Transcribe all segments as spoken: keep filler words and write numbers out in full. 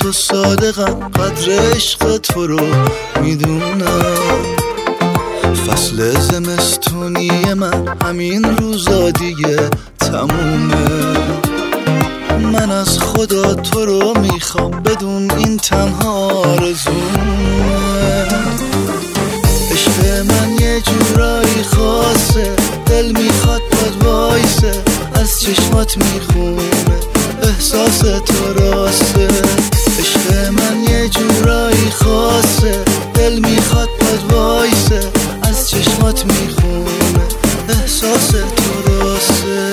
تو صادقم، قدر عشق تو رو میدونم. فصل زمستونی من همین روزا دیگه تمومه. من از خدا تو رو میخوام، بدون این تنها آرزومه. عشق من یه جورایی خاصه، دل میخواد باد وایسه، از چشمات میخونه احساس تو راسته. عشق من یه جورایی خاصه، دل میخواد باد وایسه، از چشمات میخونه احساس تو راسته.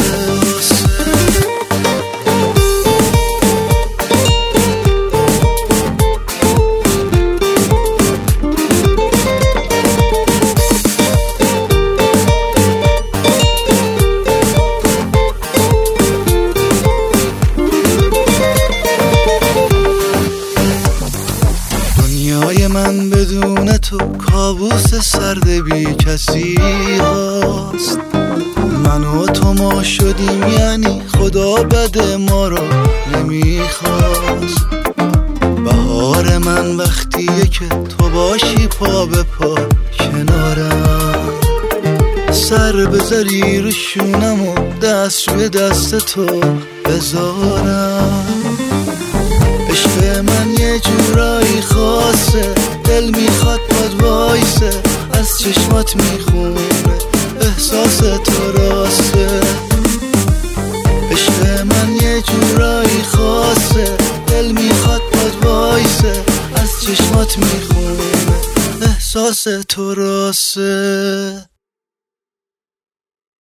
دنیای من بدون تو کابوس سرد بی کسی هاست. من و تو ما شدیم یعنی خدا بد ما رو نمیخواست. بهار من وقتیه که تو باشی پا به پا کنارم، سر بذاری رو شونم و دست روی دست تو بذارم. عشق من یه جورایی خاصه، دل میخواد باد وایسه، از چشمات میخونه احساس تو راسته. عشق من یه جورایی خاصه، دل میخواد باد وایسه، از چشمات میخونه احساس تو راسته.